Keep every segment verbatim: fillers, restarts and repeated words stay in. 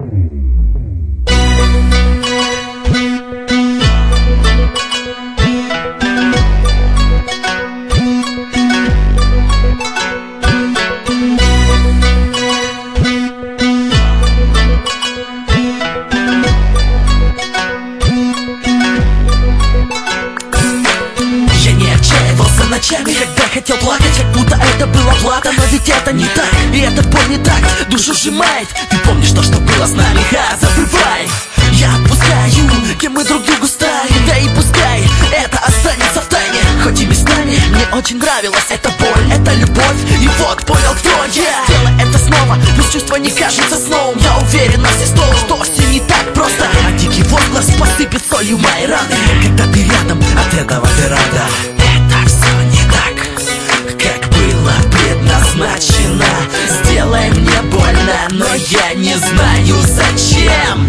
Ночами, когда хотел плакать, как будто это была плата. Но ведь это не так, и эта боль не так душу сжимает. Ты помнишь то, что было с нами, ха, забывай. Я отпускаю, кем мы друг другу стали. Да и пускай это останется в тайне. Хоть и местами мне очень нравилась эта боль, эта любовь. И вот понял, кто я. Сделай это снова, пусть чувство не кажется сном. Я уверен на все сто, что все не так просто. А дикий возглас посыпет солью мои раны. Когда ты рядом, от этого ты рада. Это все не так, как было предназначено. Сделай мне больно, но я не знаю зачем.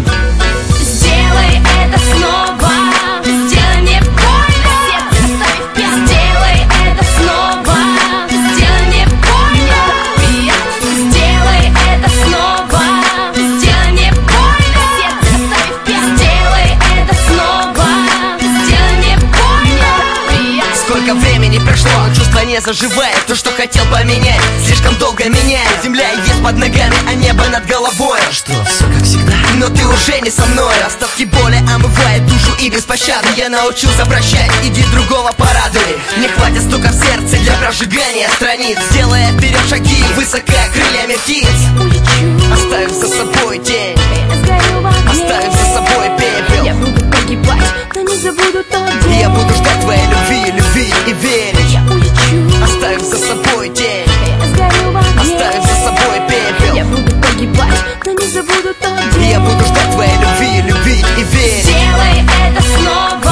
Сделай это снова, сделай мне больно, сердце оставив пятна. Сделай это снова, сделай мне больно, приятно. Сделай это снова, сделай мне больно, сердце оставив пятна. Сделай это снова, сделай мне больно, приятно. Сколько времени прошло, чувство не заживает. То, что хотел поменять, слишком долго меняет. Земля есть под ногами, а небо над головой. Что, все как всегда? Но ты уже не со мной. Остатки боли омывает душу и без пощады. Я научился прощать, иди другого порадуй. Не хватит стука в сердце для прожигания страниц. Сделая вперед шаги, высоко крыльями птиц. Оставив за собой тень, оставив за собой пепел. Я буду погибать, но не забуду тот день. Я буду ждать твоей любви, любви и верить. Я улечу, оставив за собой тень, я сгорю в огне. оставив за собой пепел. Я буду погибать, но не забуду тот день. Я буду ждать твоей любви, любви и верить. Сделай это снова.